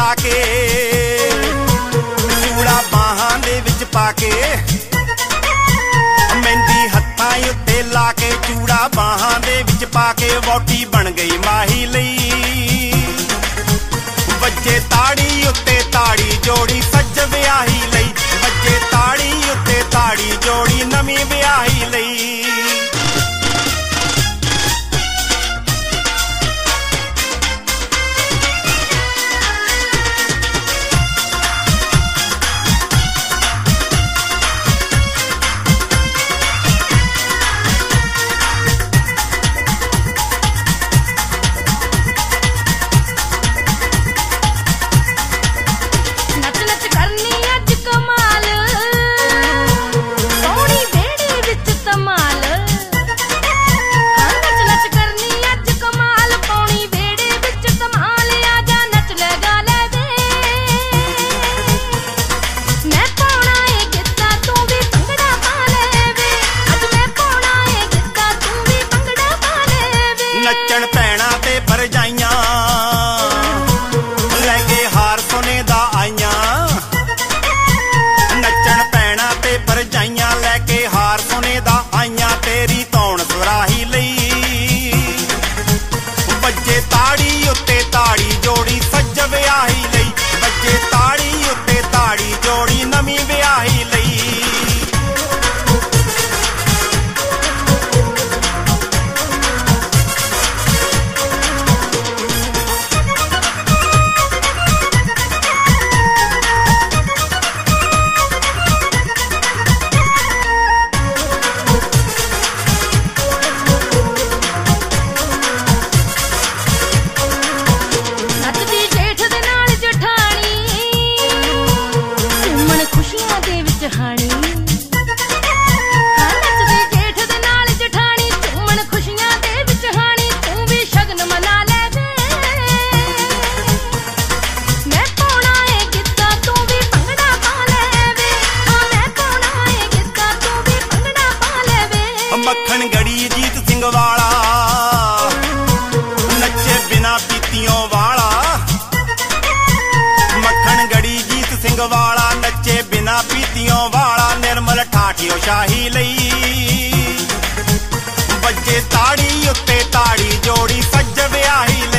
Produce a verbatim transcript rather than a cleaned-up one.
ਲਾ ਕੇ ਚੂੜਾ ਬਾਹਾਂ ਦੇ ਵਿੱਚ ਪਾ ਕੇ ਮਹਿੰਦੀ ਹੱਥਾਂ ਉੱਤੇ ਲਾ ਕੇ ਚੂੜਾ ਬਾਹਾਂ ਦੇ ਵਿੱਚ ਪਾ ਕੇ ਵਹੁਟੀ ਬਣ ਗਈ ਮਾਹੀ ਲਈ ਵੱਜੇ ਤਾੜੀ ਉੱਤੇ ਤਾੜੀ ਜੋੜੀ ਸੱਜ ਵਿਆਹੀ ਲਈ ਵੱਜੇ ਤਾੜੀ ਉੱਤੇ ਤਾੜੀ ਜੋੜੀ ਨਵੀਂ ਵਿਆਹੀ ਲਈ ਨੱਚਣ ਭੈਣਾਂ ਤੇ ਭਰਜਾਈਆਂ ਲੈ ਕੇ ਹਾਰ ਸੋਨੇ ਦਾ ਆਈਆਂ ਨੱਚਣ ਭੈਣਾਂ ਤੇ ਭਰਜਾਈਆਂ ਲੈ ਕੇ ਹਾਰ ਸੋਨੇ ਦਾ ਆਈਆਂ ਤੇਰੀ ਧੌਣ ਸੁਰਾਹੀ ਲਈ ਵੱਜੇ ਤਾੜੀ ਉੱਤੇ ਤਾੜੀ ਜੋੜੀ ਸੱਜ ਵਿਆਹੀ ਲਈ ਵੱਜੇ ਤਾੜੀ ਉੱਤੇ ਤਾੜੀ ਜੋੜੀ ਨਵੀਂ ਵਿਆਹੀ ਲਈ ਮੱਖਣ ਗੜੀ ਜੀਤ ਸਿੰਘ ਵਾਲਾ ਨੱਚੇ ਬਿਨਾ ਪੀਤੀਓਂ ਵਾਲਾ ਮੱਖਣ ਗੜੀ ਜੀਤ ਸਿੰਘ ਵਾਲਾ ਨੱਚੇ ਬਿਨਾ ਪੀਤੀਓਂ ਵਾਲਾ ਨਿਰਮਲ ਠਾਠਿਓ ਸ਼ਾਹੀ ਲਈ ਵੱਜੇ ਤਾੜੀ ਉੱਤੇ ਤਾੜੀ ਜੋੜੀ ਸੱਜ ਵਿਆਹੀ ਲਈ